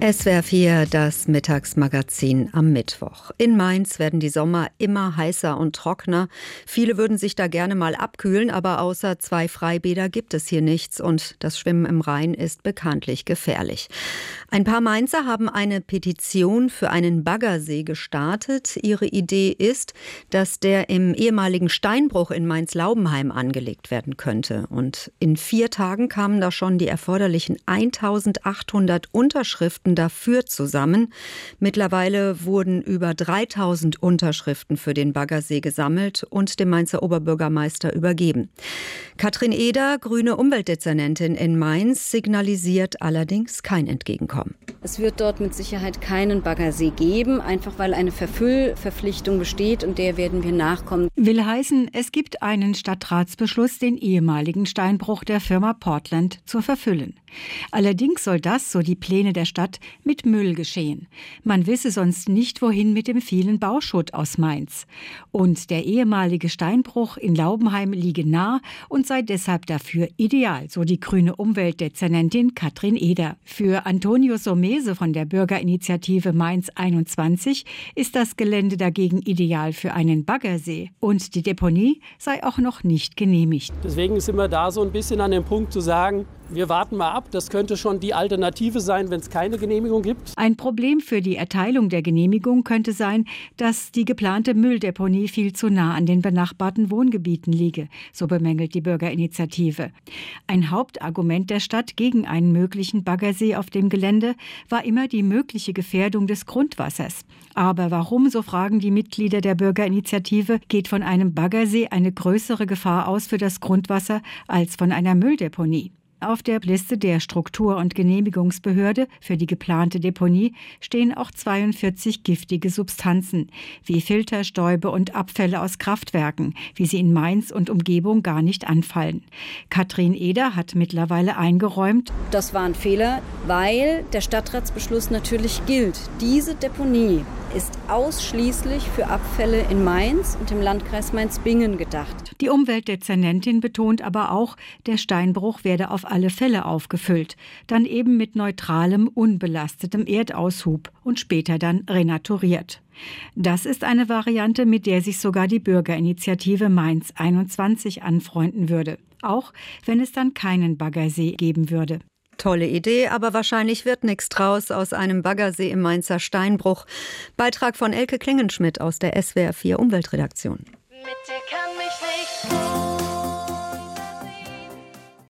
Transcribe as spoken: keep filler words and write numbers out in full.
S W R vier, das Mittagsmagazin am Mittwoch. In Mainz werden die Sommer immer heißer und trockener. Viele würden sich da gerne mal abkühlen, aber außer zwei Freibäder gibt es hier nichts und das Schwimmen im Rhein ist bekanntlich gefährlich. Ein paar Mainzer haben eine Petition für einen Baggersee gestartet. Ihre Idee ist, dass der im ehemaligen Steinbruch in Mainz-Laubenheim angelegt werden könnte. Und in vier Tagen kamen da schon die erforderlichen eintausendachthundert Unterschriften dafür zusammen. Mittlerweile wurden über dreitausend Unterschriften für den Baggersee gesammelt und dem Mainzer Oberbürgermeister übergeben. Katrin Eder, grüne Umweltdezernentin in Mainz, signalisiert allerdings kein Entgegenkommen. Es wird dort mit Sicherheit keinen Baggersee geben, einfach weil eine Verfüllverpflichtung besteht und der werden wir nachkommen. Will heißen, es gibt einen Stadtratsbeschluss, den ehemaligen Steinbruch der Firma Portland zu verfüllen. Allerdings soll das, so die Pläne der Stadt, mit Müll geschehen. Man wisse sonst nicht, wohin mit dem vielen Bauschutt aus Mainz. Und der ehemalige Steinbruch in Laubenheim liege nah und sei deshalb dafür ideal, so die grüne Umweltdezernentin Katrin Eder. Für Antonio Somese von der Bürgerinitiative Mainz einundzwanzig ist das Gelände dagegen ideal für einen Baggersee. Und die Deponie sei auch noch nicht genehmigt. Deswegen sind wir da so ein bisschen an dem Punkt zu sagen, wir warten mal ab, das könnte schon die Alternative sein, wenn es keine Genehmigung gibt. Ein Problem für die Erteilung der Genehmigung könnte sein, dass die geplante Mülldeponie viel zu nah an den benachbarten Wohngebieten liege, so bemängelt die Bürgerinitiative. Ein Hauptargument der Stadt gegen einen möglichen Baggersee auf dem Gelände war immer die mögliche Gefährdung des Grundwassers. Aber warum, so fragen die Mitglieder der Bürgerinitiative, geht von einem Baggersee eine größere Gefahr aus für das Grundwasser als von einer Mülldeponie? Auf der Liste der Struktur- und Genehmigungsbehörde für die geplante Deponie stehen auch zweiundvierzig giftige Substanzen, wie Filter, Stäube und Abfälle aus Kraftwerken, wie sie in Mainz und Umgebung gar nicht anfallen. Katrin Eder hat mittlerweile eingeräumt: Das war ein Fehler, weil der Stadtratsbeschluss natürlich gilt. Diese Deponie ist ausschließlich für Abfälle in Mainz und im Landkreis Mainz-Bingen gedacht. Die Umweltdezernentin betont aber auch, der Steinbruch werde auf alle Fälle aufgefüllt, dann eben mit neutralem, unbelastetem Erdaushub und später dann renaturiert. Das ist eine Variante, mit der sich sogar die Bürgerinitiative Mainz einundzwanzig anfreunden würde, auch wenn es dann keinen Baggersee geben würde. Tolle Idee, aber wahrscheinlich wird nichts draus aus einem Baggersee im Mainzer Steinbruch. Beitrag von Elke Klingenschmidt aus der S W R vier Umweltredaktion. Mit dir kann mich nicht